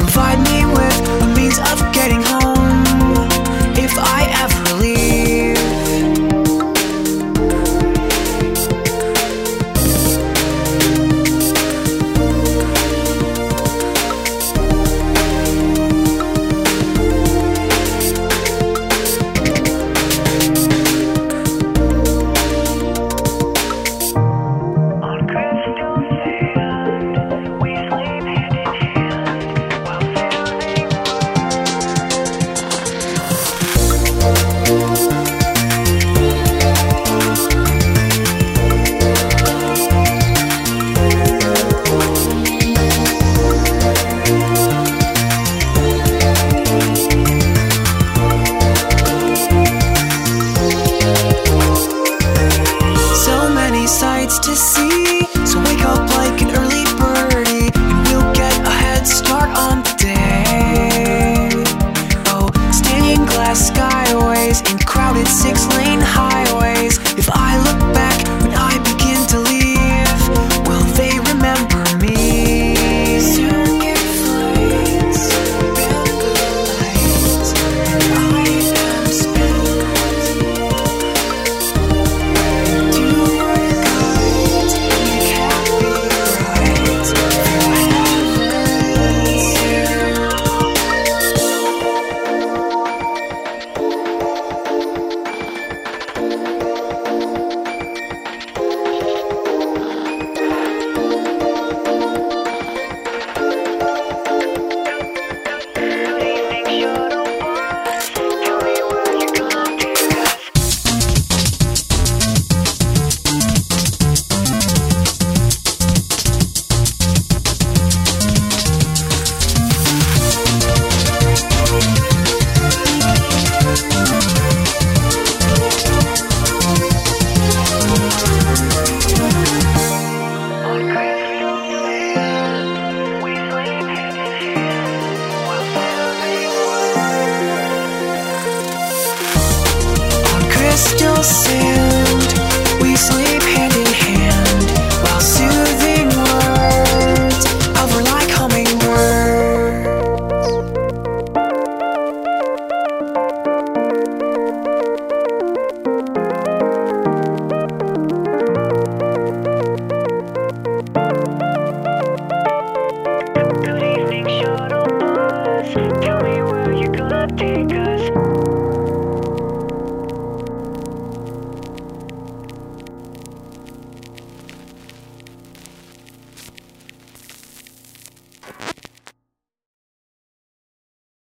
provide me with a means of getting home if I ever leave. Sights to see, so wake up like an early birdie and we'll get a head start on the day. Oh, stained glass skyways and crowded 6-lane highways. If I look back when I begin to leave, will they remember me? Circuit flights, bamboo lights, and I am spent. Crystal sand, we sleep hand in hand while soothing words hover like hummingbirds. Good evening, shuttle bus. Tell me where you're gonna take us.